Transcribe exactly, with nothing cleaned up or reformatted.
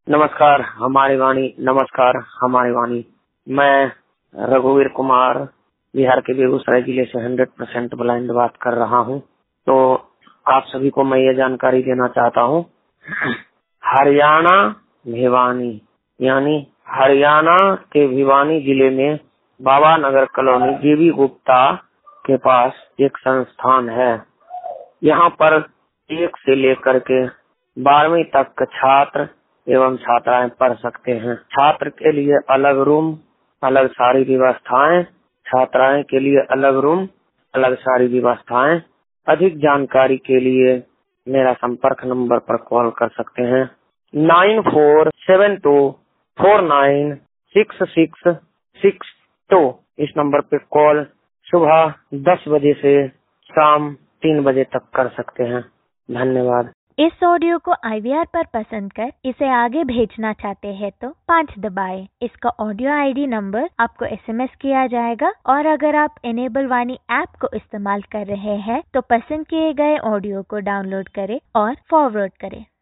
नमस्कार हमारी वाणी, नमस्कार हमारी वाणी। मैं रघुवीर कुमार बिहार के बेगूसराय जिले से हंड्रेड परसेंट ब्लाइंड बात कर रहा हूँ। तो आप सभी को मैं ये जानकारी देना चाहता हूँ। हरियाणा भिवानी यानी हरियाणा के भिवानी जिले में बाबा नगर कॉलोनी जीवी गुप्ता के पास एक संस्थान है। यहाँ पर एक से लेकर के बारहवीं तक के छात्र एवं छात्राएं पढ़ सकते हैं। छात्र के लिए अलग रूम, अलग सारी व्यवस्थाएं, छात्राएं के लिए अलग रूम, अलग सारी व्यवस्थाएं। अधिक जानकारी के लिए मेरा संपर्क नंबर पर कॉल कर सकते हैं nine four seven two four nine six six six two. इस नंबर पे कॉल सुबह दस बजे से शाम तीन बजे तक कर सकते हैं। धन्यवाद। इस ऑडियो को आई वी आर पर पसंद कर इसे आगे भेजना चाहते हैं तो पाँच दबाएं। इसका ऑडियो आई डी नंबर आपको एस एम एस किया जाएगा और अगर आप इनेबल वाणी ऐप को इस्तेमाल कर रहे हैं तो पसंद किए गए ऑडियो को डाउनलोड करें और फॉरवर्ड करें।